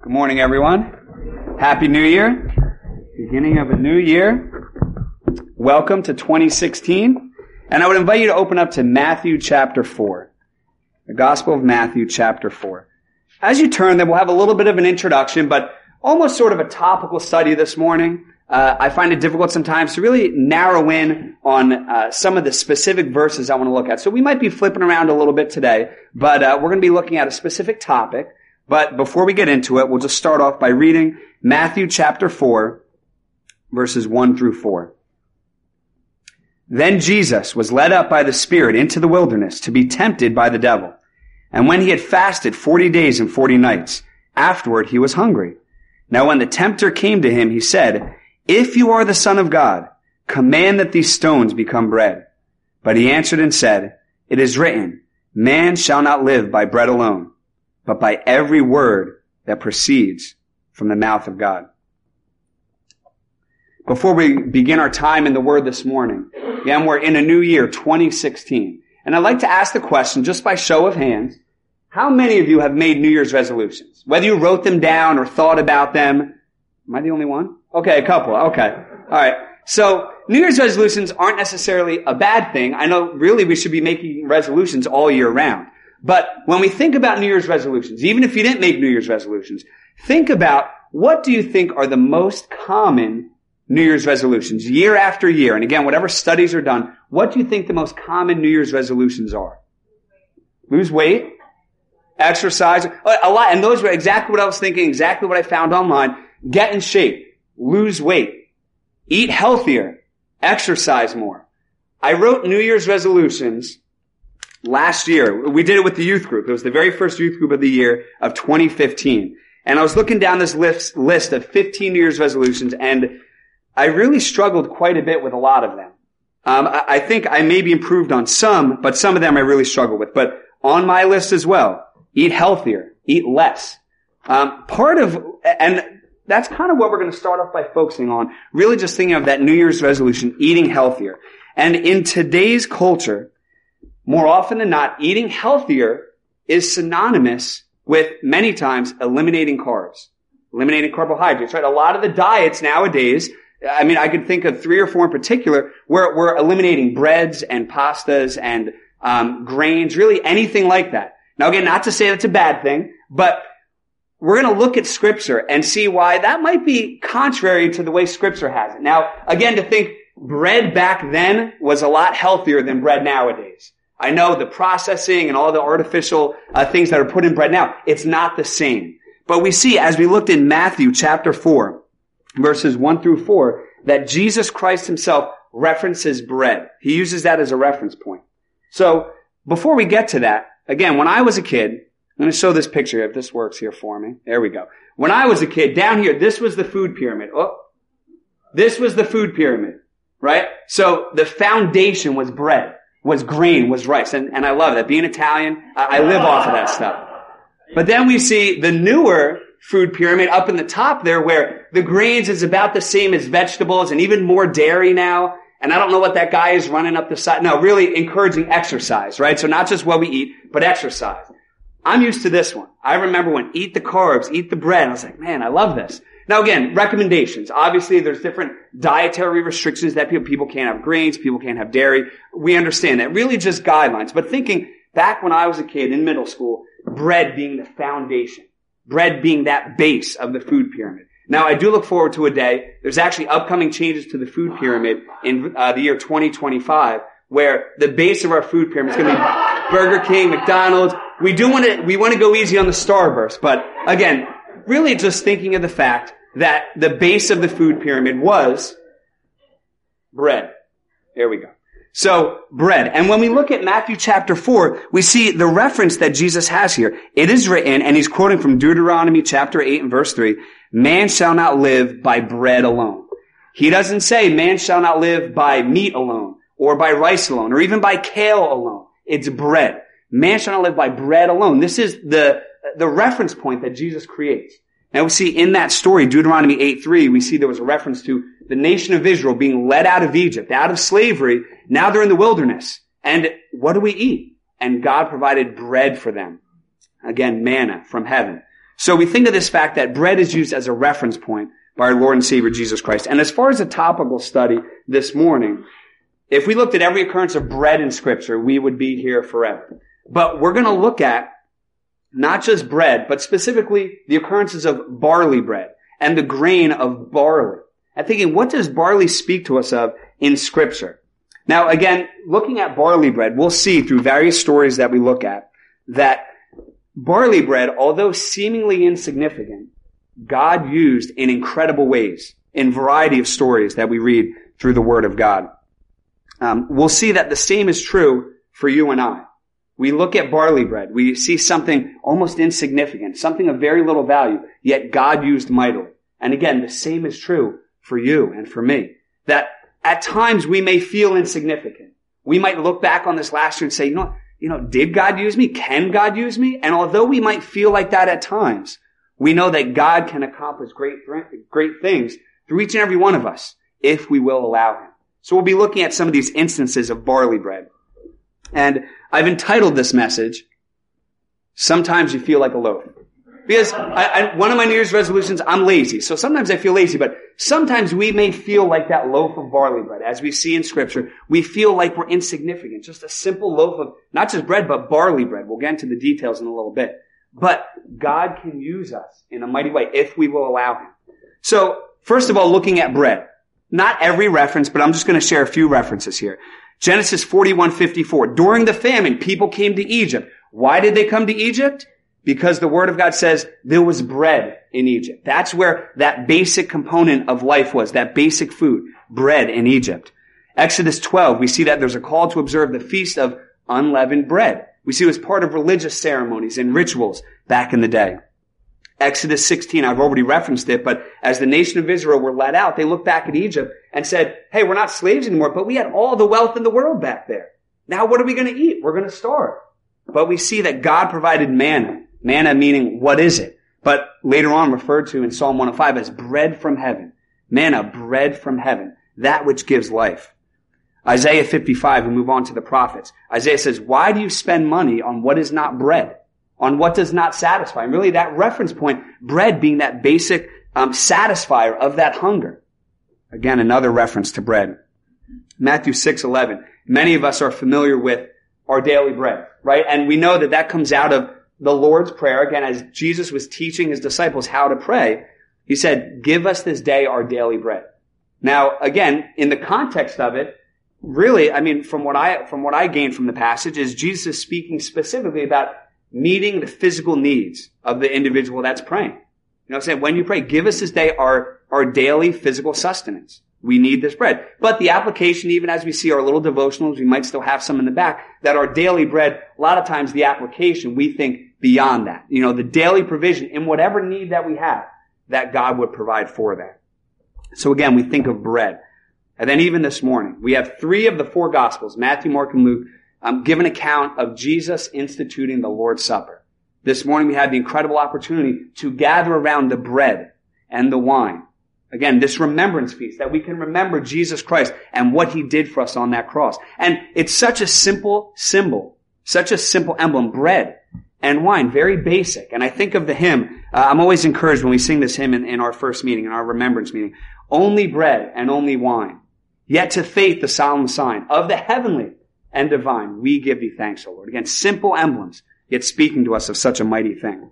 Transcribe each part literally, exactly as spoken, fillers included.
Good morning, everyone. Happy New Year. Beginning of a new year. Welcome to twenty sixteen. And I would invite you to open up to Matthew chapter four. The Gospel of Matthew chapter four. As you turn there, we'll have a little bit of an introduction, but almost sort of a topical study this morning. Uh, I find it difficult sometimes to really narrow in on uh, some of the specific verses I want to look at. So we might be flipping around a little bit today, but uh, we're going to be looking at a specific topic. But before we get into it, we'll just start off by reading Matthew chapter four, verses one through four. Then Jesus was led up by the Spirit into the wilderness to be tempted by the devil. And when he had fasted forty days and forty nights, afterward he was hungry. Now when the tempter came to him, he said, "If you are the Son of God, command that these stones become bread." But he answered and said, "It is written, man shall not live by bread alone, but by every word that proceeds from the mouth of God." Before we begin our time in the Word this morning, again, we're in a new year, twenty sixteen. And I'd like to ask the question, just by show of hands, how many of you have made New Year's resolutions? Whether you wrote them down or thought about them. Am I the only one? Okay, a couple. Okay. All right. So, New Year's resolutions aren't necessarily a bad thing. I know really we should be making resolutions all year round. But when we think about New Year's resolutions, even if you didn't make New Year's resolutions, think about what do you think are the most common New Year's resolutions year after year. And again, whatever studies are done, what do you think the most common New Year's resolutions are? Lose weight, exercise, a lot. And those were exactly what I was thinking, exactly what I found online. Get in shape, lose weight, eat healthier, exercise more. I wrote New Year's resolutions last year. We did it with the youth group. It was the very first youth group of the year of twenty fifteen. And I was looking down this list, list of fifteen New Year's resolutions, and I really struggled quite a bit with a lot of them. Um, I, I think I maybe improved on some, but some of them I really struggled with. But on my list as well, eat healthier, eat less. Um, part of, and that's kind of what we're going to start off by focusing on, really just thinking of that New Year's resolution, eating healthier. And in today's culture, more often than not, eating healthier is synonymous with many times eliminating carbs, eliminating carbohydrates, right? A lot of the diets nowadays, I mean, I could think of three or four in particular where we're eliminating breads and pastas and um, grains, really anything like that. Now, again, not to say that's a bad thing, but we're going to look at Scripture and see why that might be contrary to the way Scripture has it. Now, again, to think bread back then was a lot healthier than bread nowadays. I know the processing and all the artificial uh, things that are put in bread now, it's not the same. But we see, as we looked in Matthew chapter four, verses one through four, that Jesus Christ himself references bread. He uses that as a reference point. So, before we get to that, again, when I was a kid, I'm going to show this picture if this works here for me. There we go. When I was a kid, down here, this was the food pyramid. Oh, this was the food pyramid, right? So, the foundation was bread. Was grain, was rice. And, and I love that. Being Italian, I, I live off of that stuff. But then we see the newer food pyramid up in the top there where the grains is about the same as vegetables and even more dairy now. And I don't know what that guy is running up the side. No, really encouraging exercise, right? So not just what we eat, but exercise. I'm used to this one. I remember when eat the carbs, eat the bread. I was like, man, I love this. Now again, recommendations. Obviously, there's different dietary restrictions that people, people can't have grains, people can't have dairy. We understand that. Really just guidelines. But thinking back when I was a kid in middle school, bread being the foundation. Bread being that base of the food pyramid. Now, I do look forward to a day. There's actually upcoming changes to the food pyramid in uh, the year twenty twenty-five, where the base of our food pyramid is going to be Burger King, McDonald's. We do want to, we want to go easy on the Starburst, but again, really just thinking of the fact that the base of the food pyramid was bread. There we go. So, bread. And when we look at Matthew chapter four, we see the reference that Jesus has here. It is written, and he's quoting from Deuteronomy chapter eight and verse three, man shall not live by bread alone. He doesn't say man shall not live by meat alone, or by rice alone, or even by kale alone. It's bread. Man shall not live by bread alone. This is the, the reference point that Jesus creates. Now we see in that story, Deuteronomy eight three, we see there was a reference to the nation of Israel being led out of Egypt, out of slavery. Now they're in the wilderness. And what do we eat? And God provided bread for them. Again, manna from heaven. So we think of this fact that bread is used as a reference point by our Lord and Savior Jesus Christ. And as far as a topical study this morning, if we looked at every occurrence of bread in Scripture, we would be here forever. But we're going to look at not just bread, but specifically the occurrences of barley bread and the grain of barley. And thinking, what does barley speak to us of in Scripture? Now, again, looking at barley bread, we'll see through various stories that we look at that barley bread, although seemingly insignificant, God used in incredible ways in a variety of stories that we read through the Word of God. Um, we'll see that the same is true for you and I. We look at barley bread. We see something almost insignificant, something of very little value, yet God used mightily. And again, the same is true for you and for me. That at times we may feel insignificant. We might look back on this last year and say, you know, you know, did God use me? Can God use me? And although we might feel like that at times, we know that God can accomplish great, great things through each and every one of us if we will allow Him. So we'll be looking at some of these instances of barley bread. And I've entitled this message, Sometimes You Feel Like a Loaf. Because I, I, one of my New Year's resolutions, I'm lazy. So sometimes I feel lazy, but sometimes we may feel like that loaf of barley bread. As we see in Scripture, we feel like we're insignificant. Just a simple loaf of, not just bread, but barley bread. We'll get into the details in a little bit. But God can use us in a mighty way if we will allow Him. So, first of all, looking at bread. Not every reference, but I'm just going to share a few references here. Genesis forty-one fifty-four. During the famine, people came to Egypt. Why did they come to Egypt? Because the Word of God says there was bread in Egypt. That's where that basic component of life was, that basic food, bread in Egypt. Exodus twelve, we see that there's a call to observe the feast of unleavened bread. We see it was part of religious ceremonies and rituals back in the day. Exodus sixteen, I've already referenced it, but as the nation of Israel were led out, they looked back at Egypt and said, hey, we're not slaves anymore, but we had all the wealth in the world back there. Now what are we going to eat? We're going to starve. But we see that God provided manna. Manna meaning, what is it? But later on referred to in Psalm one oh five as bread from heaven. Manna, bread from heaven. That which gives life. Isaiah fifty-five, we move on to the prophets. Isaiah says, why do you spend money on what is not bread? On what does not satisfy? And really that reference point, bread being that basic um, satisfier of that hunger. Again, another reference to bread. Matthew six eleven. Many of us are familiar with our daily bread, right? And we know that that comes out of the Lord's Prayer. Again, as Jesus was teaching His disciples how to pray, He said, give us this day our daily bread. Now, again, in the context of it, really, I mean, from what I, from what I gained from the passage is Jesus is speaking specifically about meeting the physical needs of the individual that's praying. You know what I'm saying? When you pray, give us this day our, our daily physical sustenance. We need this bread. But the application, even as we see our little devotionals, we might still have some in the back, that our daily bread, a lot of times the application, we think beyond that. You know, the daily provision in whatever need that we have, that God would provide for that. So again, we think of bread. And then even this morning, we have three of the four Gospels, Matthew, Mark, and Luke, um, give an account of Jesus instituting the Lord's Supper. This morning we had the incredible opportunity to gather around the bread and the wine. Again, this remembrance feast, that we can remember Jesus Christ and what He did for us on that cross. And it's such a simple symbol, such a simple emblem, bread and wine, very basic. And I think of the hymn, uh, I'm always encouraged when we sing this hymn in, in our first meeting, in our remembrance meeting, only bread and only wine. Yet to faith the solemn sign of the heavenly and divine, we give Thee thanks, O Lord. Again, simple emblems, yet speaking to us of such a mighty thing.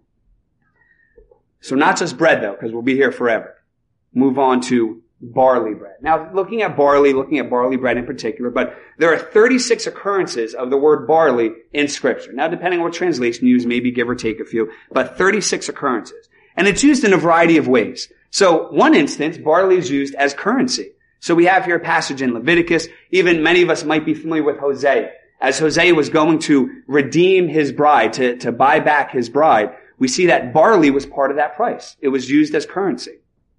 So not just bread though, because we'll be here forever. Move on to barley bread. Now, looking at barley, looking at barley bread in particular, but there are thirty-six occurrences of the word barley in Scripture. Now, depending on what translation you use, maybe give or take a few, but thirty-six occurrences. And it's used in a variety of ways. So, one instance, barley is used as currency. So we have here a passage in Leviticus. Even many of us might be familiar with Hosea. As Hosea was going to redeem his bride, to, to buy back his bride, we see that barley was part of that price. It was used as currency.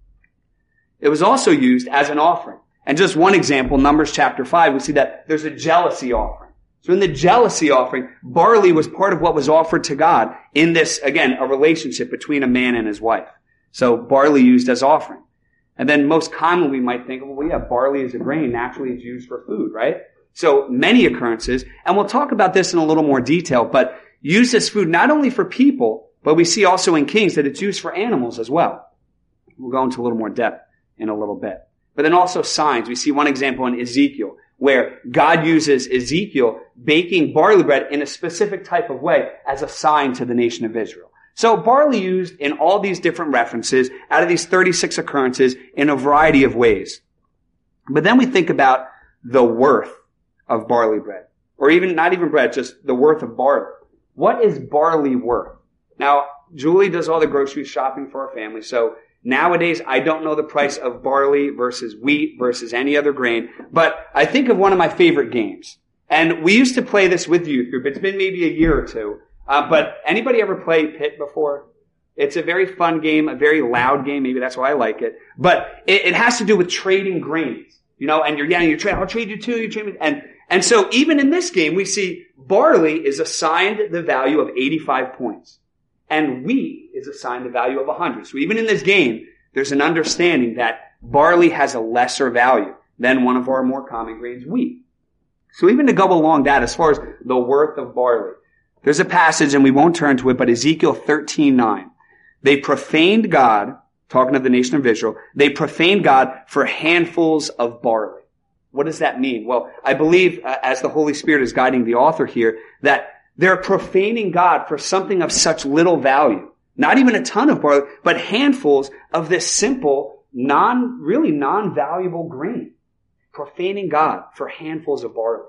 It was also used as an offering. And just one example, Numbers chapter five, we see that there's a jealousy offering. So in the jealousy offering, barley was part of what was offered to God in this, again, a relationship between a man and his wife. So barley used as offering. And then most commonly we might think, well, yeah, barley is a grain. Naturally, it's used for food, right? So many occurrences, and we'll talk about this in a little more detail, but used as food not only for people, But we see also in Kings that it's used for animals as well. We'll go into a little more depth in a little bit. But then also signs. We see one example in Ezekiel where God uses Ezekiel baking barley bread in a specific type of way as a sign to the nation of Israel. So barley used in all these different references out of these thirty-six occurrences in a variety of ways. But then we think about the worth of barley bread. Or even, not even bread, just the worth of barley. What is barley worth? Now, Julie does all the grocery shopping for our family, so nowadays I don't know the price of barley versus wheat versus any other grain, but I think of one of my favorite games. And we used to play this with youth group. It's been maybe a year or two. Uh, but anybody ever play Pit before? It's a very fun game, a very loud game. Maybe that's why I like it. But it, it has to do with trading grains. You know, and you're, yeah, you're trading, I'll trade you two, you trade me. And, and so even in this game, we see barley is assigned the value of eighty-five points. And wheat is assigned the value of one hundred. So even in this game, there's an understanding that barley has a lesser value than one of our more common grains, wheat. So even to go along that, as far as the worth of barley, there's a passage, and we won't turn to it, but Ezekiel thirteen nine. They profaned God, talking of the nation of Israel, they profaned God for handfuls of barley. What does that mean? Well, I believe, uh, as the Holy Spirit is guiding the author here, that they're profaning God for something of such little value. Not even a ton of barley, but handfuls of this simple, non, really non-valuable grain. Profaning God for handfuls of barley.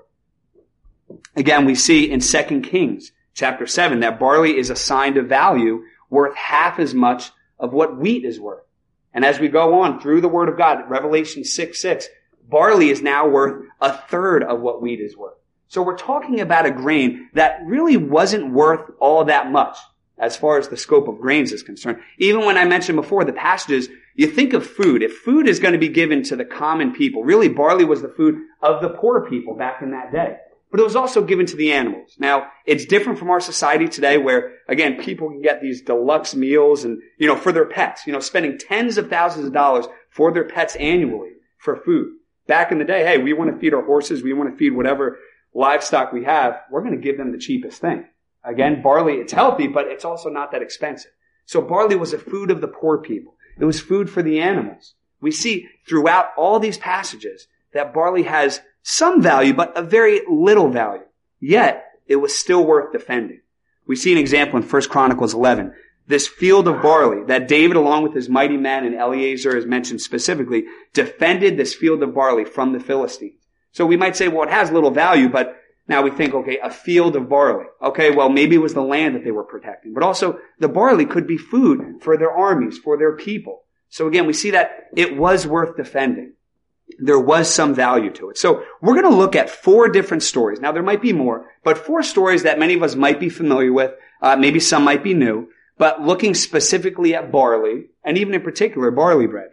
Again, we see in Second Kings chapter seven that barley is assigned a value worth half as much of what wheat is worth. And as we go on through the Word of God, Revelation six six, barley is now worth a third of what wheat is worth. So we're talking about a grain that really wasn't worth all that much as far as the scope of grains is concerned. Even when I mentioned before the passages, you think of food. If food is going to be given to the common people, really barley was the food of the poor people back in that day. But it was also given to the animals. Now, it's different from our society today where, again, people can get these deluxe meals and, you know, for their pets, you know, spending tens of thousands of dollars for their pets annually for food. Back in the day, hey, we want to feed our horses, we want to feed whatever livestock we have, we're going to give them the cheapest thing. Again, barley, it's healthy, but it's also not that expensive. So barley was a food of the poor people. It was food for the animals. We see throughout all these passages that barley has some value, but a very little value. Yet, it was still worth defending. We see an example in First Chronicles eleven. This field of barley that David, along with his mighty men, and Eleazar is mentioned specifically, defended this field of barley from the Philistines. So we might say, well, it has little value, but now we think, okay, a field of barley. Okay, well, maybe it was the land that they were protecting. But also, the barley could be food for their armies, for their people. So again, we see that it was worth defending. There was some value to it. So we're going to look at four different stories. Now, there might be more, but four stories that many of us might be familiar with. Uh, maybe some might be new, but looking specifically at barley, and even in particular, barley bread.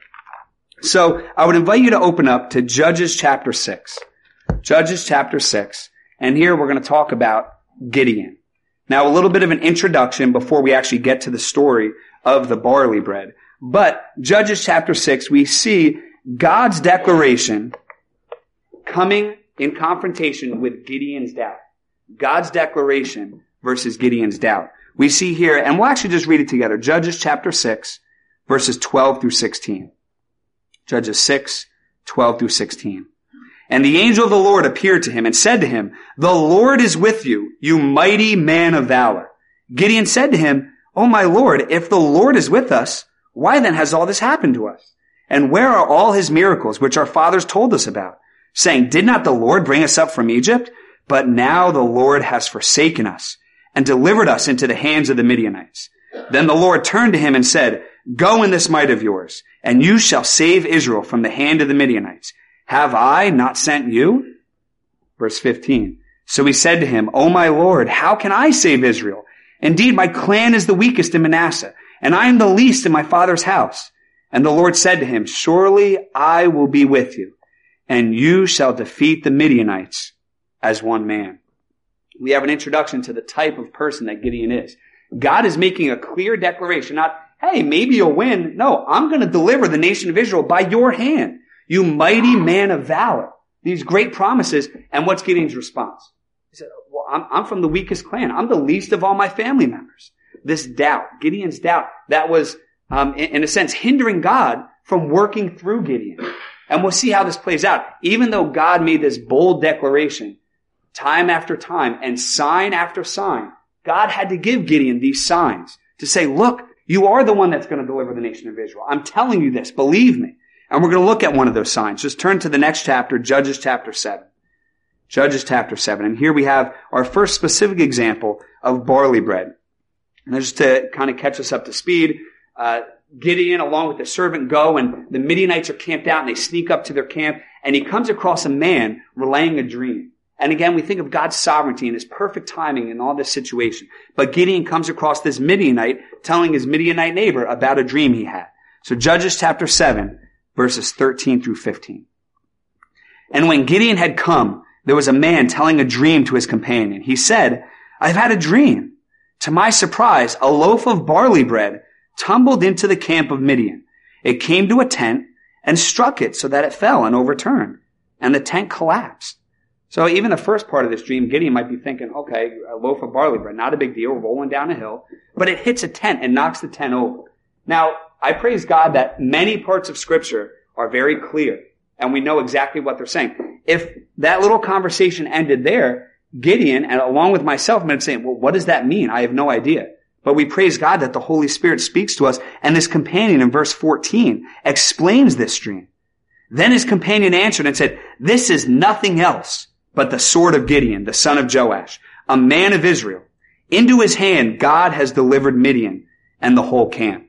So I would invite you to open up to Judges chapter six. Judges chapter six. And here we're going to talk about Gideon. Now, a little bit of an introduction before we actually get to the story of the barley bread. But Judges chapter six, we see God's declaration coming in confrontation with Gideon's doubt. God's declaration versus Gideon's doubt. We see here, and we'll actually just read it together, Judges chapter six, verses twelve through sixteen. Judges six, twelve through sixteen. And the angel of the Lord appeared to him and said to him, "The Lord is with you, you mighty man of valor." Gideon said to him, "O my Lord, if the Lord is with us, why then has all this happened to us? And where are all his miracles which our fathers told us about, saying, did not the Lord bring us up from Egypt? But now the Lord has forsaken us and delivered us into the hands of the Midianites." Then the Lord turned to him and said, "Go in this might of yours, and you shall save Israel from the hand of the Midianites. Have I not sent you?" Verse fifteen. So he said to him, "O my Lord, how can I save Israel? Indeed, my clan is the weakest in Manasseh, and I am the least in my father's house." And the Lord said to him, "Surely I will be with you, and you shall defeat the Midianites as one man." We have an introduction to the type of person that Gideon is. God is making a clear declaration, not, hey, maybe you'll win. No, I'm going to deliver the nation of Israel by your hand, you mighty man of valor. These great promises. And what's Gideon's response? He said, well, I'm, I'm from the weakest clan. I'm the least of all my family members. This doubt, Gideon's doubt, that was, um, in, in a sense, hindering God from working through Gideon. And we'll see how this plays out. Even though God made this bold declaration, time after time, and sign after sign, God had to give Gideon these signs to say, look, you are the one that's going to deliver the nation of Israel. I'm telling you this. Believe me. And we're going to look at one of those signs. Just turn to the next chapter, Judges chapter seven. Judges chapter seven. And here we have our first specific example of barley bread. And just to kind of catch us up to speed, uh, Gideon, along with the servant, go, and the Midianites are camped out, and they sneak up to their camp, and he comes across a man relaying a dream. And again, we think of God's sovereignty and his perfect timing in all this situation. But Gideon comes across this Midianite telling his Midianite neighbor about a dream he had. So Judges chapter seven, verses thirteen through fifteen. And when Gideon had come, there was a man telling a dream to his companion. He said, I've had a dream. To my surprise, a loaf of barley bread tumbled into the camp of Midian. It came to a tent and struck it so that it fell and overturned, and the tent collapsed. So even the first part of this dream, Gideon might be thinking, okay, a loaf of barley bread, not a big deal, rolling down a hill, but it hits a tent and knocks the tent over. Now, I praise God that many parts of Scripture are very clear, and we know exactly what they're saying. If that little conversation ended there, Gideon, and along with myself, might be saying, well, what does that mean? I have no idea. But we praise God that the Holy Spirit speaks to us, and this companion in verse fourteen explains this dream. Then his companion answered and said, this is nothing else but the sword of Gideon, the son of Joash, a man of Israel. Into his hand God has delivered Midian and the whole camp.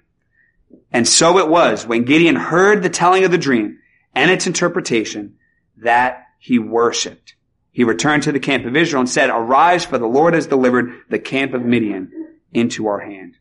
And so it was, when Gideon heard the telling of the dream and its interpretation, that he worshipped. He returned to the camp of Israel and said, arise, for the Lord has delivered the camp of Midian into our hand.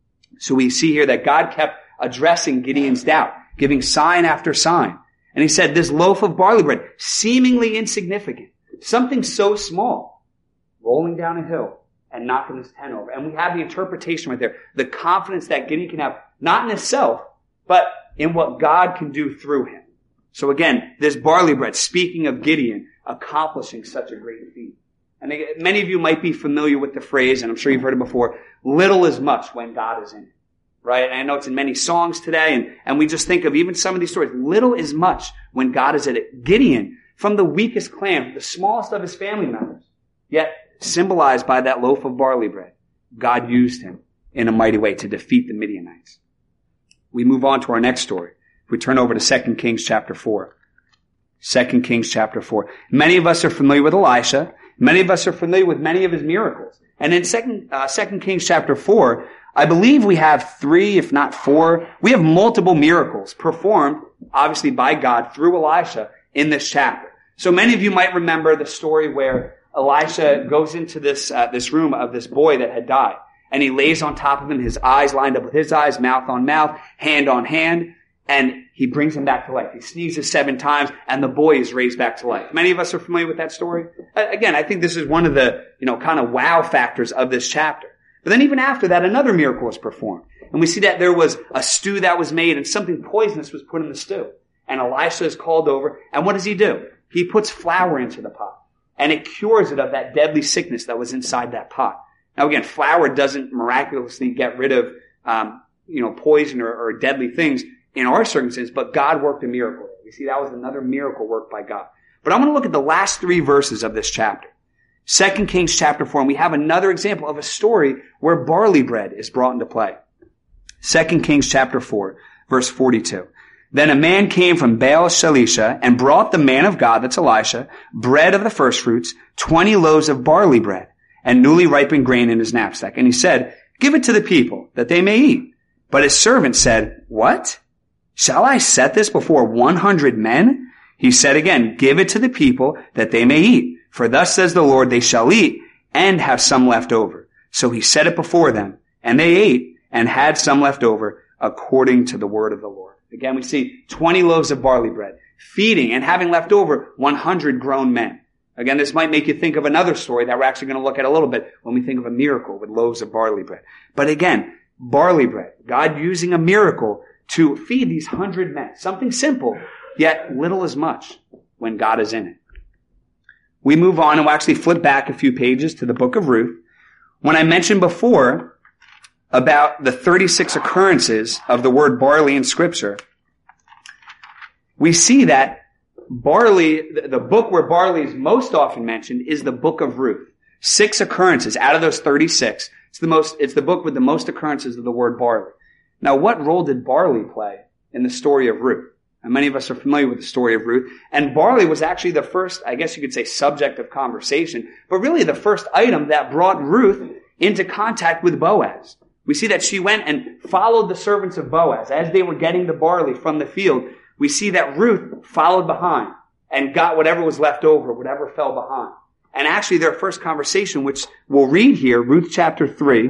So we see here that God kept addressing Gideon's doubt, giving sign after sign. And he said, this loaf of barley bread, seemingly insignificant, something so small, rolling down a hill and knocking this tent over. And we have the interpretation right there, the confidence that Gideon can have, not in himself, but in what God can do through him. So again, this barley bread, speaking of Gideon accomplishing such a great feat. And many of you might be familiar with the phrase, and I'm sure you've heard it before, little is much when God is in it. Right? And I know it's in many songs today, and, and we just think of even some of these stories. Little is much when God is in it. Gideon, from the weakest clan, the smallest of his family members, yet symbolized by that loaf of barley bread, God used him in a mighty way to defeat the Midianites. We move on to our next story. If we turn over to Second Kings chapter four. Second Kings chapter four. Many of us are familiar with Elisha. Many of us are familiar with many of his miracles. And in Second, uh, Second Kings chapter four, I believe we have three, if not four, we have multiple miracles performed, obviously by God, through Elisha in this chapter. So many of you might remember the story where Elisha goes into this, uh, this room of this boy that had died. And he lays on top of him, his eyes lined up with his eyes, mouth on mouth, hand on hand, and he brings him back to life. He sneezes seven times, and the boy is raised back to life. Many of us are familiar with that story. Again, I think this is one of the, you know, kind of wow factors of this chapter. But then even after that, another miracle was performed. And we see that there was a stew that was made, and something poisonous was put in the stew. And Elisha is called over, and what does he do? He puts flour into the pot, and it cures it of that deadly sickness that was inside that pot. Now again, flour doesn't miraculously get rid of, um, you know, poison or, or deadly things in our circumstances, but God worked a miracle. You see, that was another miracle worked by God. But I'm going to look at the last three verses of this chapter. Second Kings chapter four, and we have another example of a story where barley bread is brought into play. Second Kings chapter four, verse forty-two. Then a man came from Baal Shalisha and brought the man of God, that's Elisha, bread of the firstfruits, twenty loaves of barley bread, and newly ripened grain in his knapsack. And he said, give it to the people, that they may eat. But his servant said, what? Shall I set this before one hundred men? He said again, give it to the people, that they may eat. For thus says the Lord, they shall eat, and have some left over. So he set it before them, and they ate, and had some left over, according to the word of the Lord. Again, we see twenty loaves of barley bread, feeding and having left over one hundred grown men. Again, this might make you think of another story that we're actually going to look at a little bit when we think of a miracle with loaves of barley bread. But again, barley bread, God using a miracle to feed these hundred men. Something simple, yet little as much when God is in it. We move on and we'll actually flip back a few pages to the book of Ruth. When I mentioned before about the thirty-six occurrences of the word barley in Scripture, we see that barley, the book where barley is most often mentioned is the book of Ruth. Six occurrences out of those thirty-six. It's the most, it's the book with the most occurrences of the word barley. Now, what role did barley play in the story of Ruth? And many of us are familiar with the story of Ruth. And barley was actually the first, I guess you could say, subject of conversation, but really the first item that brought Ruth into contact with Boaz. We see that she went and followed the servants of Boaz as they were getting the barley from the field. We see that Ruth followed behind and got whatever was left over, whatever fell behind. And actually their first conversation, which we'll read here, Ruth chapter three,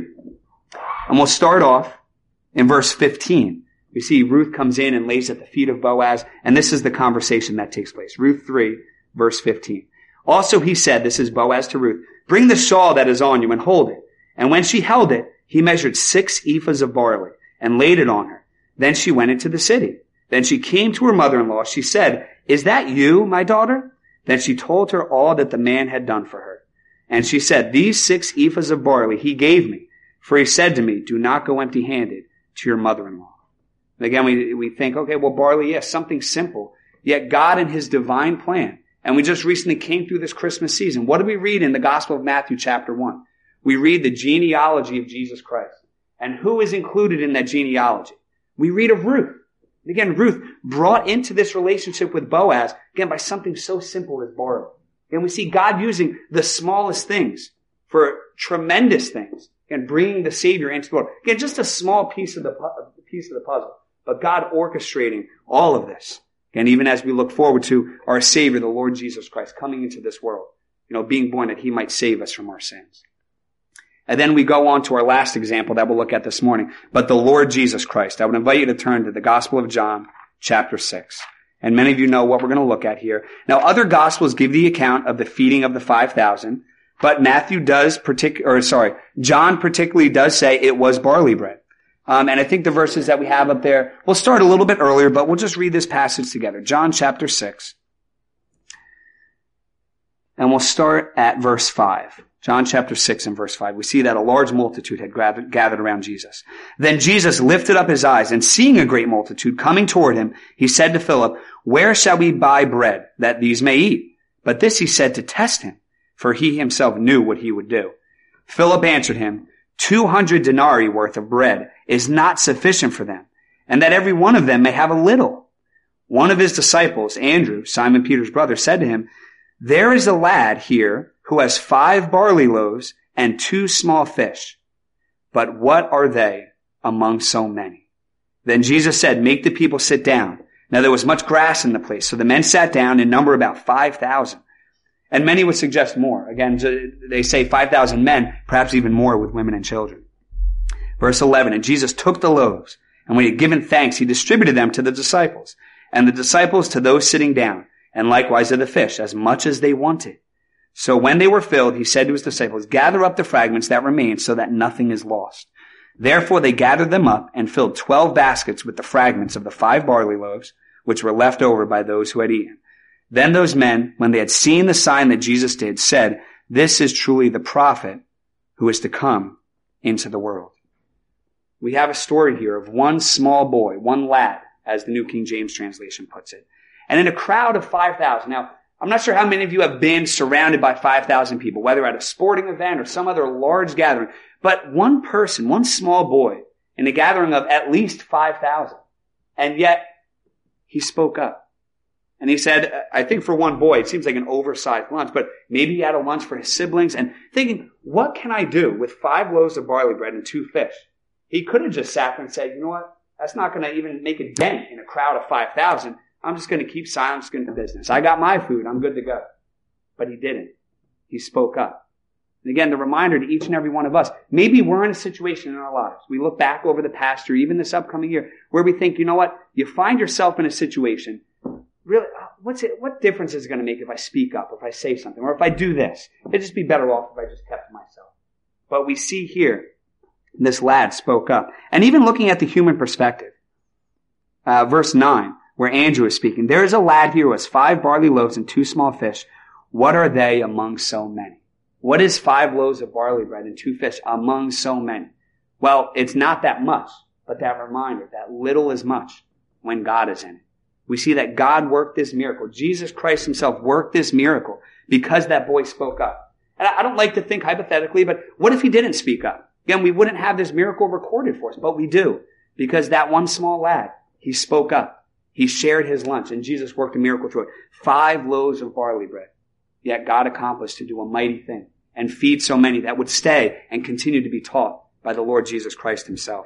and we'll start off in verse fifteen. We see Ruth comes in and lays at the feet of Boaz, and this is the conversation that takes place. Ruth three, verse fifteen. Also he said, this is Boaz to Ruth, bring the shawl that is on you and hold it. And when she held it, he measured six ephahs of barley and laid it on her. Then she went into the city. Then she came to her mother-in-law. She said, is that you, my daughter? Then she told her all that the man had done for her. And she said, these six ephahs of barley he gave me, for he said to me, do not go empty-handed to your mother-in-law. And again, we, we think, okay, well, barley, yes, something simple. Yet God in his divine plan, and we just recently came through this Christmas season. What do we read in the Gospel of Matthew chapter one? We read the genealogy of Jesus Christ. And who is included in that genealogy? We read of Ruth. And again, Ruth brought into this relationship with Boaz, again, by something so simple as barley. And we see God using the smallest things for tremendous things, and bringing the Savior into the world. Again, just a small piece of the piece of the puzzle, but God orchestrating all of this. And even as we look forward to our Savior, the Lord Jesus Christ, coming into this world, you know, being born that he might save us from our sins. And then we go on to our last example that we'll look at this morning. But the Lord Jesus Christ. I would invite you to turn to the Gospel of John, chapter six. And many of you know what we're going to look at here. Now, other Gospels give the account of the feeding of the five thousand, but Matthew does particular, or sorry, John particularly does say it was barley bread. Um, and I think the verses that we have up there, we'll start a little bit earlier, but we'll just read this passage together. John chapter six. And we'll start at verse five. John chapter six and verse five. We see that a large multitude had gathered around Jesus. Then Jesus lifted up his eyes, and seeing a great multitude coming toward him, he said to Philip, where shall we buy bread that these may eat? But this he said to test him, for he himself knew what he would do. Philip answered him, two hundred denarii worth of bread is not sufficient for them, and that every one of them may have a little. One of his disciples, Andrew, Simon Peter's brother, said to him, there is a lad here who has five barley loaves and two small fish. But what are they among so many? Then Jesus said, make the people sit down. Now there was much grass in the place, so the men sat down in number about five thousand. And many would suggest more. Again, they say five thousand men, perhaps even more with women and children. Verse eleven, and Jesus took the loaves, and when he had given thanks, he distributed them to the disciples, and the disciples to those sitting down, and likewise to the fish, as much as they wanted. So when they were filled, he said to his disciples, gather up the fragments that remain so that nothing is lost. Therefore they gathered them up and filled twelve baskets with the fragments of the five barley loaves, which were left over by those who had eaten. Then those men, when they had seen the sign that Jesus did, said, this is truly the prophet who is to come into the world. We have a story here of one small boy, one lad, as the New King James translation puts it. And in a crowd of five thousand. Now, I'm not sure how many of you have been surrounded by five thousand people, whether at a sporting event or some other large gathering. But one person, one small boy, in a gathering of at least five thousand. And yet, he spoke up. And he said, I think for one boy, it seems like an oversized lunch, but maybe he had a lunch for his siblings, and thinking, what can I do with five loaves of barley bread and two fish? He could have just sat there and said, you know what? That's not going to even make a dent in a crowd of five thousand. I'm just going to keep silent, I'm just going to business. I got my food. I'm good to go. But he didn't. He spoke up. And again, the reminder to each and every one of us, maybe we're in a situation in our lives. We look back over the past year, even this upcoming year, where we think, you know what? You find yourself in a situation, really, what's it, what difference is it going to make if I speak up, if I say something, or if I do this? It'd just be better off if I just kept to myself. But we see here, this lad spoke up. And even looking at the human perspective, uh, verse nine, where Andrew is speaking, there is a lad here who has five barley loaves and two small fish. What are they among so many? What is five loaves of barley bread and two fish among so many? Well, it's not that much, but that reminder, that little is much when God is in it. We see that God worked this miracle. Jesus Christ himself worked this miracle because that boy spoke up. And I don't like to think hypothetically, but what if he didn't speak up? Again, we wouldn't have this miracle recorded for us, but we do. Because that one small lad, he spoke up. He shared his lunch, and Jesus worked a miracle through it. Five loaves of barley bread. Yet God accomplished to do a mighty thing and feed so many that would stay and continue to be taught by the Lord Jesus Christ himself.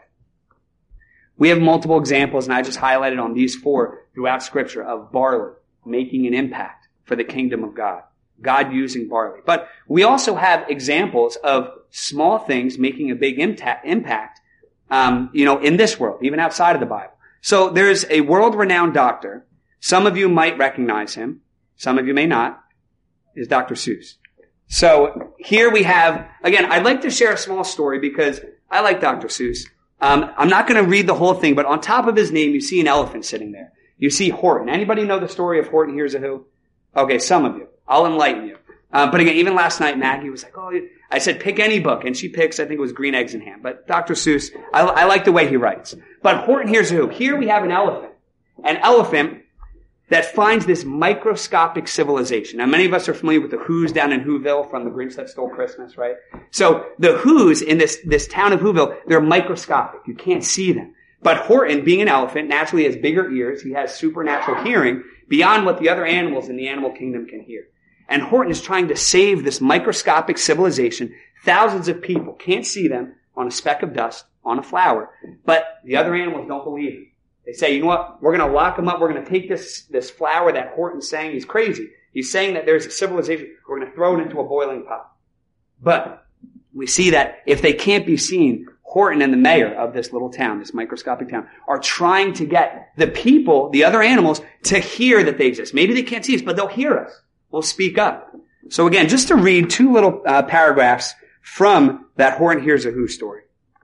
We have multiple examples, and I just highlighted on these four throughout Scripture of barley making an impact for the kingdom of God. God using barley. But we also have examples of small things making a big impact, um, you know, in this world, even outside of the Bible. So there's a world-renowned doctor. Some of you might recognize him. Some of you may not. Is Doctor Seuss. So here we have, again, I'd like to share a small story because I like Doctor Seuss. Um, I'm not going to read the whole thing, but on top of his name, you see an elephant sitting there. You see Horton. Anybody know the story of Horton Hears a Who? Okay, some of you. I'll enlighten you. Uh, but again, even last night, Maggie was like, oh, I said, pick any book. And she picks, I think it was Green Eggs and Ham. But Doctor Seuss, I, I like the way he writes. But Horton Hears a Who. Here we have an elephant. An elephant that finds this microscopic civilization. Now, many of us are familiar with the Who's down in Whoville from The Grinch That Stole Christmas, right? So the Who's in this, this town of Whoville, they're microscopic. You can't see them. But Horton, being an elephant, naturally has bigger ears. He has supernatural hearing beyond what the other animals in the animal kingdom can hear. And Horton is trying to save this microscopic civilization. Thousands of people can't see them on a speck of dust, on a flower. But the other animals don't believe him. They say, you know what? We're going to lock him up. We're going to take this, this flower that Horton's saying he's crazy. He's saying that there's a civilization. We're going to throw it into a boiling pot. But we see that if they can't be seen, Horton and the mayor of this little town, this microscopic town, are trying to get the people, the other animals, to hear that they exist. Maybe they can't see us, but they'll hear us. We'll speak up. So again, just to read two little uh, paragraphs from that Horton Hears a Who story.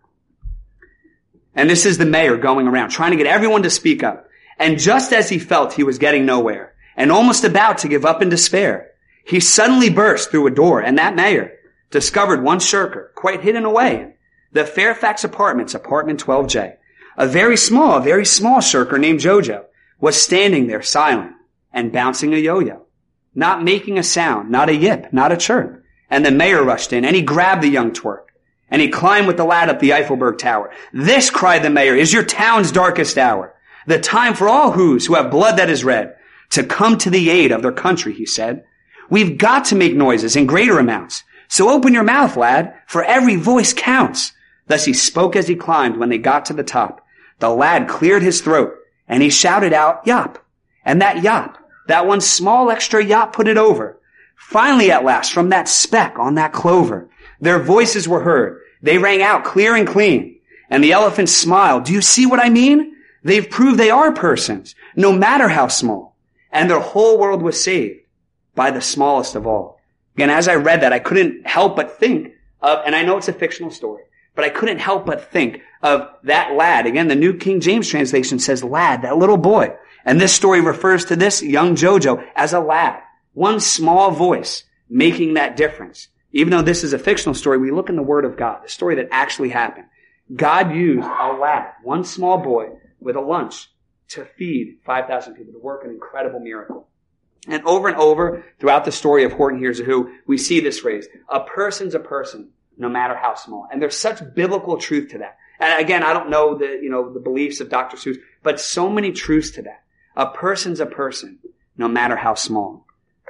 And this is the mayor going around, trying to get everyone to speak up. And just as he felt he was getting nowhere, and almost about to give up in despair, he suddenly burst through a door, and that mayor discovered one shirker, quite hidden away in the Fairfax Apartments, apartment twelve J. A very small, very small shirker named Jojo was standing there silent and bouncing a yo-yo, not making a sound, not a yip, not a chirp. And the mayor rushed in, and he grabbed the young twerp. And he climbed with the lad up the Eiffelberg Tower. This, cried the mayor, is your town's darkest hour. The time for all Who's who have blood that is red to come to the aid of their country, he said. We've got to make noises in greater amounts. So open your mouth, lad, for every voice counts. Thus he spoke as he climbed. When they got to the top, the lad cleared his throat and he shouted out, yop. And that yop, that one small extra yop put it over. Finally, at last, from that speck on that clover, their voices were heard. They rang out clear and clean. And the elephant smiled. Do you see what I mean? They've proved they are persons, no matter how small. And their whole world was saved by the smallest of all. Again, as I read that, I couldn't help but think of, and I know it's a fictional story, but I couldn't help but think of that lad. Again, the New King James translation says lad, that little boy. And this story refers to this young Jojo as a lad. One small voice making that difference. Even though this is a fictional story, we look in the Word of God, the story that actually happened. God used a lad, one small boy, with a lunch to feed five thousand people, to work an incredible miracle. And over and over throughout the story of Horton Hears a Who, we see this phrase, a person's a person, no matter how small. And there's such biblical truth to that. And again, I don't know the, you know, the beliefs of Doctor Seuss, but so many truths to that. A person's a person, no matter how small.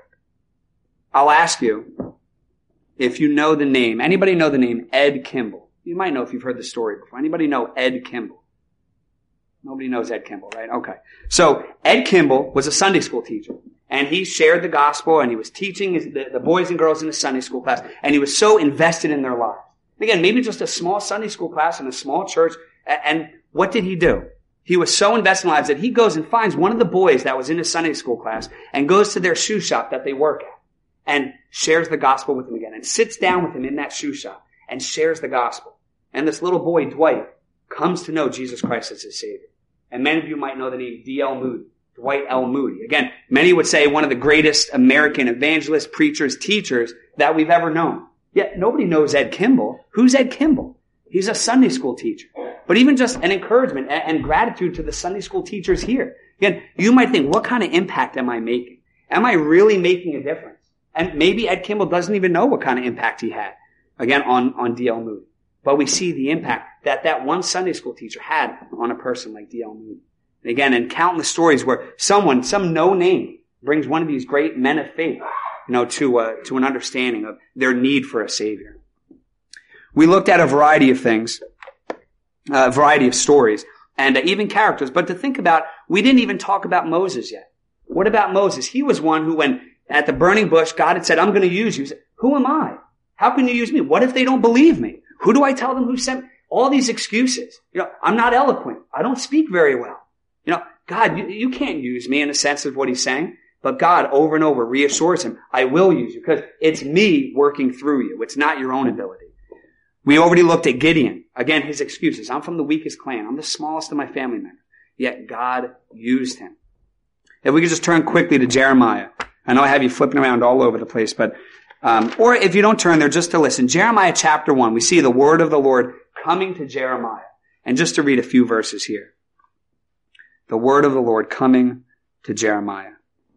I'll ask you, if you know the name, anybody know the name Ed Kimball? You might know if you've heard the story before. Anybody know Ed Kimball? Nobody knows Ed Kimball, right? Okay. So Ed Kimball was a Sunday school teacher, and he shared the gospel, and he was teaching his, the, the boys and girls in a Sunday school class, and he was so invested in their lives. Again, maybe just a small Sunday school class in a small church, and what did he do? He was so invested in lives that he goes and finds one of the boys that was in his Sunday school class and goes to their shoe shop that they work at and shares the gospel with him again and sits down with him in that shoe shop and shares the gospel. And this little boy, Dwight, comes to know Jesus Christ as his Savior. And many of you might know the name D L Moody, Dwight L. Moody. Again, many would say one of the greatest American evangelists, preachers, teachers that we've ever known. Yet nobody knows Ed Kimball. Who's Ed Kimball? He's a Sunday school teacher. But even just an encouragement and, and gratitude to the Sunday school teachers here. Again, you might think, what kind of impact am I making? Am I really making a difference? And maybe Ed Kimball doesn't even know what kind of impact he had, again, on, on D L Moody. But we see the impact that that one Sunday school teacher had on a person like D L Moody. And again, and countless stories where someone, some no name, brings one of these great men of faith, you know, to uh, to an understanding of their need for a Savior. We looked at a variety of things, a variety of stories, and uh, even characters. But to think about, we didn't even talk about Moses yet. What about Moses? He was one who, when at the burning bush, God had said, I'm going to use you. He said, who am I? How can you use me? What if they don't believe me? Who do I tell them who sent me? All these excuses. You know, I'm not eloquent. I don't speak very well. You know, God, you, you can't use me in a sense of what he's saying. But God over and over reassures him, I will use you because it's me working through you. It's not your own ability. We already looked at Gideon. Again, his excuses. I'm from the weakest clan. I'm the smallest of my family members. Yet God used him. If we could just turn quickly to Jeremiah. I know I have you flipping around all over the place, but, um, or if you don't turn there, just to listen. Jeremiah chapter one, we see the word of the Lord coming to Jeremiah. And just to read a few verses here. The word of the Lord coming to Jeremiah.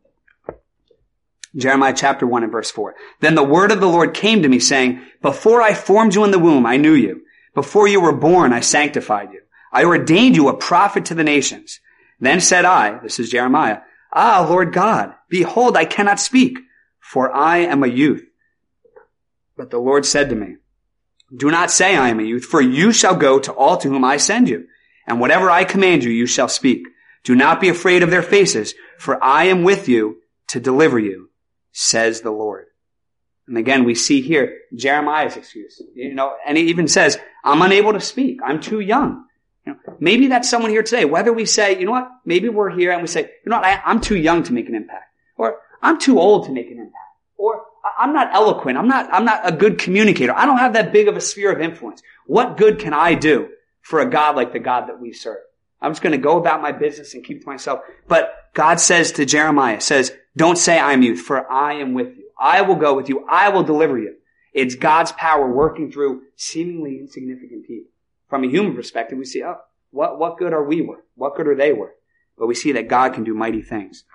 Jeremiah chapter one and verse four. Then the word of the Lord came to me saying, before I formed you in the womb, I knew you. Before you were born, I sanctified you. I ordained you a prophet to the nations. Then said I, this is Jeremiah, ah, Lord God, behold, I cannot speak, for I am a youth. But the Lord said to me, do not say I am a youth, for you shall go to all to whom I send you. And whatever I command you, you shall speak. Do not be afraid of their faces, for I am with you to deliver you, says the Lord. And again, we see here Jeremiah's excuse. You know, and he even says, I'm unable to speak. I'm too young. You know, maybe that's someone here today. Whether we say, you know what, maybe we're here and we say, you know what, I, I'm too young to make an impact. Or I'm too old to make an impact. Or I'm not eloquent. I'm not, I'm not a good communicator. I don't have that big of a sphere of influence. What good can I do for a God like the God that we serve? I'm just going to go about my business and keep to myself. But God says to Jeremiah, says, don't say I am youth, for I am with you. I will go with you. I will deliver you. It's God's power working through seemingly insignificant people. From a human perspective, we see, oh, what, what good are we worth? What good are they worth? But we see that God can do mighty things.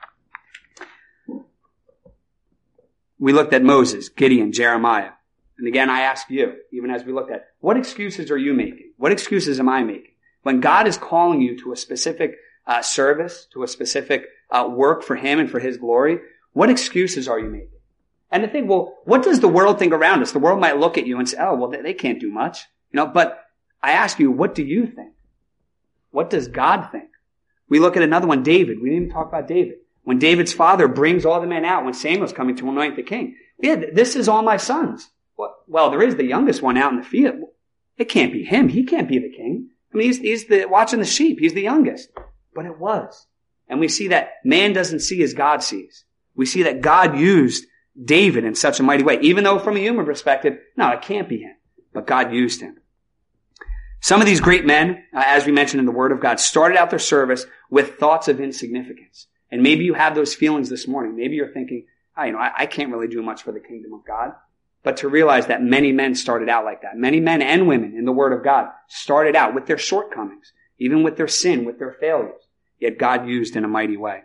We looked at Moses, Gideon, Jeremiah. And again, I ask you, even as we looked at, what excuses are you making? What excuses am I making? When God is calling you to a specific uh, service, to a specific uh, work for him and for his glory, what excuses are you making? And to think, well, what does the world think around us? The world might look at you and say, oh, well, they, they can't do much. You know, but I ask you, what do you think? What does God think? We look at another one, David. We didn't even talk about David. When David's father brings all the men out when Samuel's coming to anoint the king. Yeah, this is all my sons. Well, well, there is the youngest one out in the field. It can't be him. He can't be the king. I mean, he's, he's the, watching the sheep. He's the youngest. But it was. And we see that man doesn't see as God sees. We see that God used David in such a mighty way. Even though from a human perspective, no, it can't be him. But God used him. Some of these great men, uh, as we mentioned in the Word of God, started out their service with thoughts of insignificance. And maybe you have those feelings this morning. Maybe you're thinking, oh, you know, I, I can't really do much for the kingdom of God. But to realize that many men started out like that. Many men and women in the Word of God started out with their shortcomings, even with their sin, with their failures. Yet God used in a mighty way.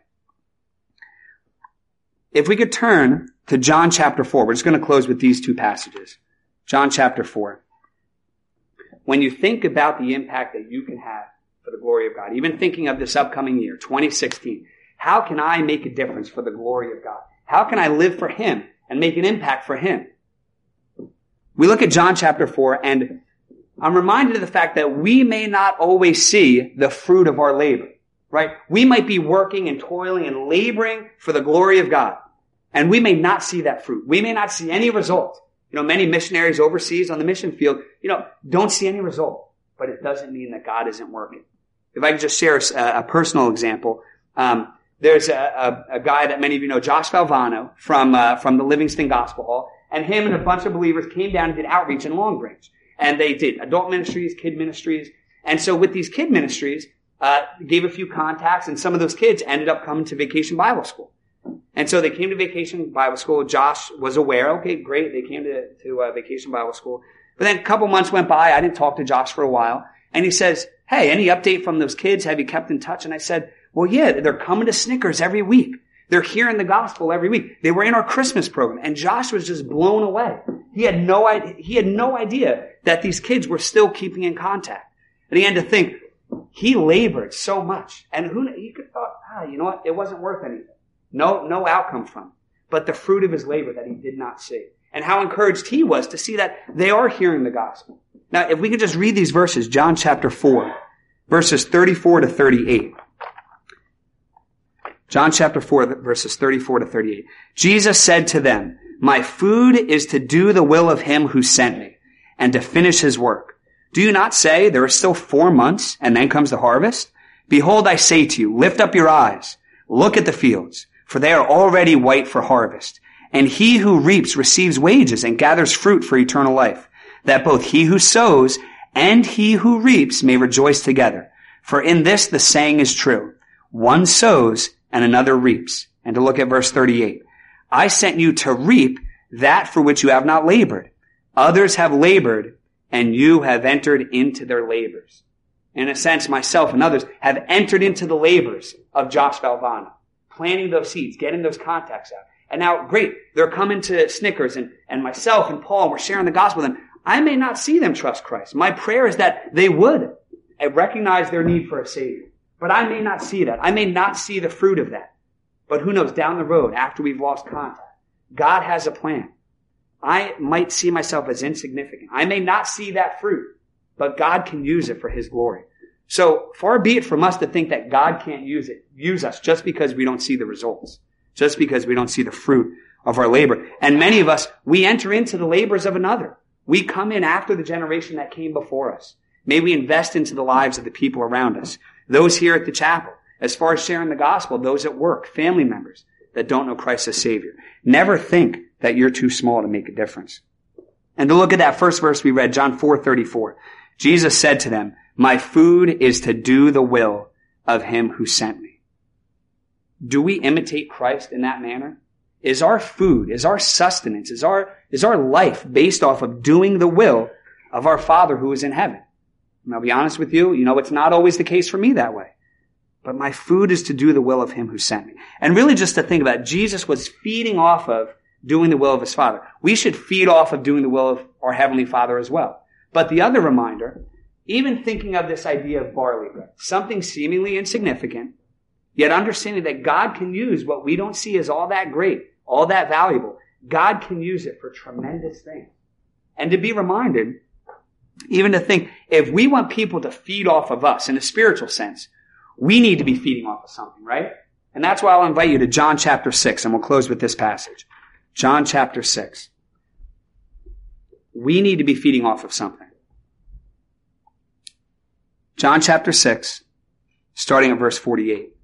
If we could turn to John chapter four, we're just going to close with these two passages. John chapter four. When you think about the impact that you can have for the glory of God, even thinking of this upcoming year, twenty sixteen, how can I make a difference for the glory of God? How can I live for him and make an impact for him? We look at John chapter four, and I'm reminded of the fact that we may not always see the fruit of our labor, right? We might be working and toiling and laboring for the glory of God, and we may not see that fruit. We may not see any result. You know, many missionaries overseas on the mission field, you know, don't see any result, but it doesn't mean that God isn't working. If I could just share a, a personal example, um, there's a, a, a guy that many of you know, Josh Valvano, from uh, from the Livingston Gospel Hall. And him and a bunch of believers came down and did outreach in Long Branch. And they did adult ministries, kid ministries. And so with these kid ministries, uh, gave a few contacts, and some of those kids ended up coming to Vacation Bible School. And so they came to Vacation Bible School. Josh was aware, okay, great, they came to, to uh, Vacation Bible School. But then a couple months went by. I didn't talk to Josh for a while. And he says, hey, any update from those kids? Have you kept in touch? And I said, well, yeah, they're coming to Snickers every week. They're hearing the gospel every week. They were in our Christmas program. And Josh was just blown away. He had no idea, he had no idea that these kids were still keeping in contact. And he had to think, he labored so much. And who, he could thought, ah, you know what? It wasn't worth anything. No, no outcome from it. But the fruit of his labor that he did not see. And how encouraged he was to see that they are hearing the gospel. Now, if we could just read these verses, John chapter four, verses thirty-four to thirty-eight. John chapter four, verses thirty-four to thirty-eight. Jesus said to them, my food is to do the will of him who sent me, and to finish his work. Do you not say, there are still four months, and then comes the harvest? Behold, I say to you, lift up your eyes, look at the fields, for they are already white for harvest. And he who reaps receives wages and gathers fruit for eternal life, that both he who sows and he who reaps may rejoice together. For in this the saying is true, one sows and another reaps. And to look at verse thirty-eight. I sent you to reap that for which you have not labored. Others have labored, and you have entered into their labors. In a sense, myself and others have entered into the labors of Josh Valvano, planting those seeds, getting those contacts out. And now, great, they're coming to Snickers, and, and myself and Paul, and we're sharing the gospel with them. I may not see them trust Christ. My prayer is that they would recognize their need for a Savior. But I may not see that. I may not see the fruit of that. But who knows, down the road, after we've lost contact, God has a plan. I might see myself as insignificant. I may not see that fruit, but God can use it for his glory. So far be it from us to think that God can't use it, use us just because we don't see the results, just because we don't see the fruit of our labor. And many of us, we enter into the labors of another. We come in after the generation that came before us. May we invest into the lives of the people around us, those here at the chapel, as far as sharing the gospel, those at work, family members that don't know Christ as Savior. Never think that you're too small to make a difference. And to look at that first verse we read, John four thirty-four, Jesus said to them, my food is to do the will of him who sent me. Do we imitate Christ in that manner? Is our food, is our sustenance, is our, is our life based off of doing the will of our Father who is in heaven? And I'll be honest with you, you know, it's not always the case for me that way. But my food is to do the will of him who sent me. And really just to think about it, Jesus was feeding off of doing the will of his Father. We should feed off of doing the will of our Heavenly Father as well. But the other reminder, even thinking of this idea of barley bread, something seemingly insignificant, yet understanding that God can use what we don't see as all that great, all that valuable. God can use it for tremendous things. And to be reminded, even to think, if we want people to feed off of us in a spiritual sense, we need to be feeding off of something, right? And that's why I'll invite you to John chapter six, and we'll close with this passage. John chapter six. We need to be feeding off of something. John chapter six, starting at verse forty-eight.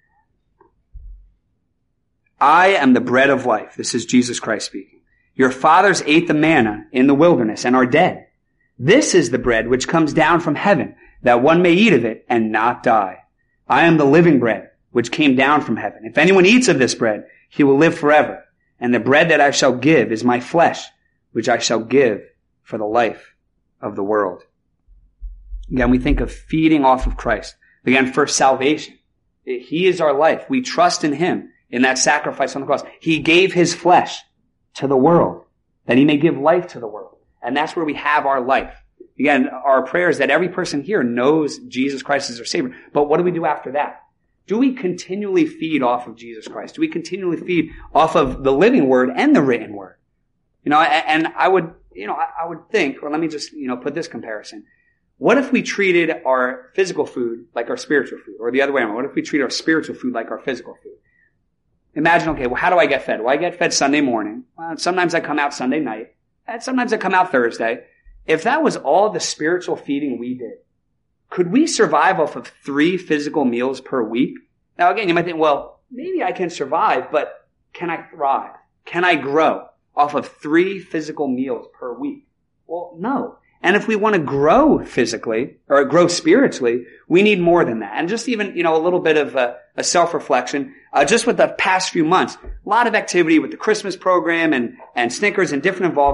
I am the bread of life. This is Jesus Christ speaking. Your fathers ate the manna in the wilderness and are dead. This is the bread which comes down from heaven, that one may eat of it and not die. I am the living bread which came down from heaven. If anyone eats of this bread, he will live forever. And the bread that I shall give is my flesh, which I shall give for the life of the world. Again, we think of feeding off of Christ. Again, for salvation. He is our life. We trust in him, in that sacrifice on the cross. He gave his flesh to the world, that he may give life to the world. And that's where we have our life. Again, our prayer is that every person here knows Jesus Christ as their Savior. But what do we do after that? Do we continually feed off of Jesus Christ? Do we continually feed off of the living word and the written word? You know, and I would, you know, I would think, or let me just, you know, put this comparison. What if we treated our physical food like our spiritual food? Or the other way around, what if we treat our spiritual food like our physical food? Imagine, okay, well, how do I get fed? Well, I get fed Sunday morning. Well, sometimes I come out Sunday night. And sometimes I come out Thursday. If that was all the spiritual feeding we did, could we survive off of three physical meals per week? Now, again, you might think, well, maybe I can survive, but can I thrive? Can I grow off of three physical meals per week? Well, no. And if we want to grow physically or grow spiritually, we need more than that. And just even, you know, a little bit of a, a self-reflection, uh, just with the past few months, a lot of activity with the Christmas program and, and Snickers and different involvement.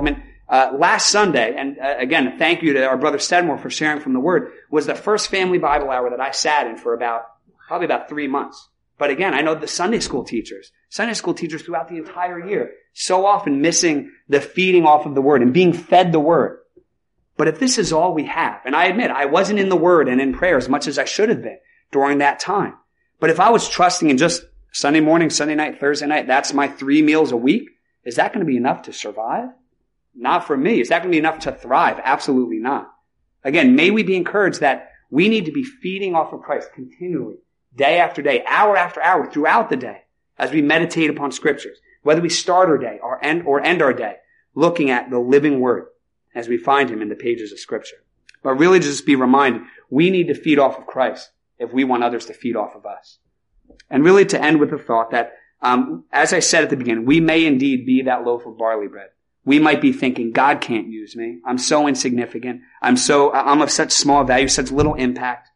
Uh, last Sunday, and uh, again, thank you to our brother Stedmore for sharing from the Word, was the first family Bible hour that I sat in for about, probably about three months. But again, I know the Sunday school teachers, Sunday school teachers throughout the entire year, so often missing the feeding off of the Word and being fed the Word. But if this is all we have, and I admit I wasn't in the Word and in prayer as much as I should have been during that time. But if I was trusting in just Sunday morning, Sunday night, Thursday night, that's my three meals a week, is that going to be enough to survive? Not for me. Is that going to be enough to thrive? Absolutely not. Again, may we be encouraged that we need to be feeding off of Christ continually, day after day, hour after hour, throughout the day, as we meditate upon scriptures, whether we start our day or end, or end our day, looking at the living Word as we find Him in the pages of scripture. But really just be reminded, we need to feed off of Christ if we want others to feed off of us. And really to end with the thought that, um, as I said at the beginning, we may indeed be that loaf of barley bread. We might be thinking, God can't use me. I'm so insignificant. I'm so, I'm of such small value, such little impact.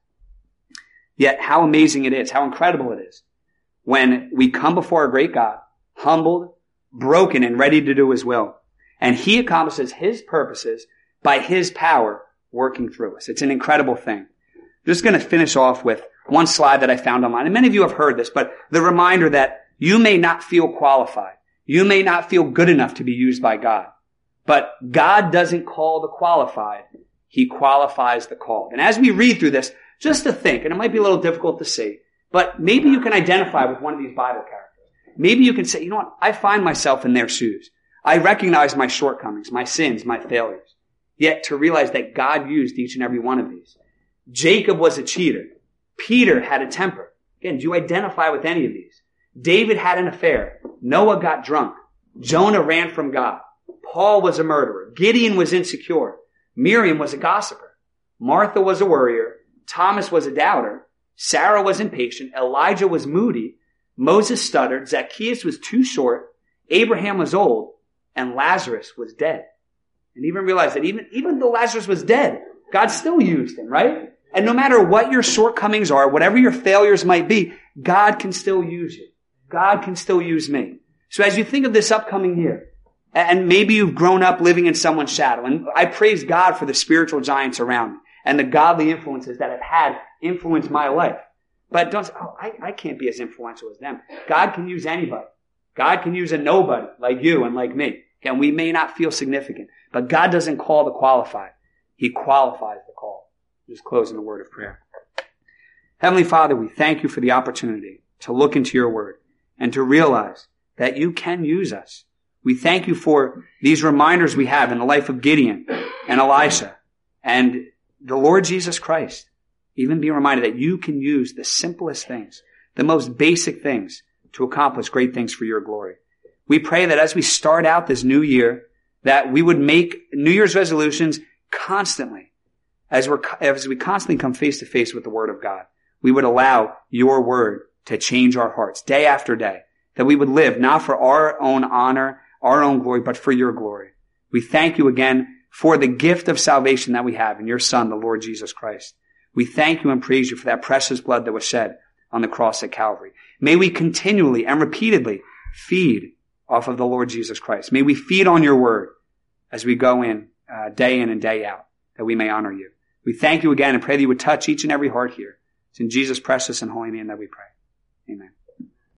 Yet how amazing it is, how incredible it is when we come before a great God, humbled, broken, and ready to do His will. And He accomplishes His purposes by His power working through us. It's an incredible thing. I'm just going to finish off with one slide that I found online. And many of you have heard this, but the reminder that you may not feel qualified. You may not feel good enough to be used by God. But God doesn't call the qualified. He qualifies the called. And as we read through this, just to think, and it might be a little difficult to see, but maybe you can identify with one of these Bible characters. Maybe you can say, you know what, I find myself in their shoes. I recognize my shortcomings, my sins, my failures. Yet to realize that God used each and every one of these. Jacob was a cheater. Peter had a temper. Again, do you identify with any of these? David had an affair. Noah got drunk. Jonah ran from God. Paul was a murderer. Gideon was insecure. Miriam was a gossiper. Martha was a worrier. Thomas was a doubter. Sarah was impatient. Elijah was moody. Moses stuttered. Zacchaeus was too short. Abraham was old. And Lazarus was dead. And even realize that even, even though Lazarus was dead, God still used him, right? And no matter what your shortcomings are, whatever your failures might be, God can still use you. God can still use me. So as you think of this upcoming year, and maybe you've grown up living in someone's shadow, and I praise God for the spiritual giants around me and the godly influences that have had influenced my life. But don't say, oh, I, I can't be as influential as them. God can use anybody. God can use a nobody like you and like me. And we may not feel significant, but God doesn't call the qualified. He qualifies the call. Just close in a word of prayer. Heavenly Father, we thank you for the opportunity to look into your word and to realize that you can use us. We thank you for these reminders we have in the life of Gideon and Elisha and the Lord Jesus Christ. Even be reminded that you can use the simplest things, the most basic things, to accomplish great things for your glory. We pray that as we start out this new year, that we would make New Year's resolutions constantly. As, we're, as we constantly come face to face with the Word of God, we would allow your Word to change our hearts day after day. That we would live not for our own honor, our own glory, but for your glory. We thank you again for the gift of salvation that we have in your Son, the Lord Jesus Christ. We thank you and praise you for that precious blood that was shed on the cross at Calvary. May we continually and repeatedly feed off of the Lord Jesus Christ. May we feed on your word as we go in uh, day in and day out, that we may honor you. We thank you again and pray that you would touch each and every heart here. It's in Jesus' precious and holy name that we pray. Amen.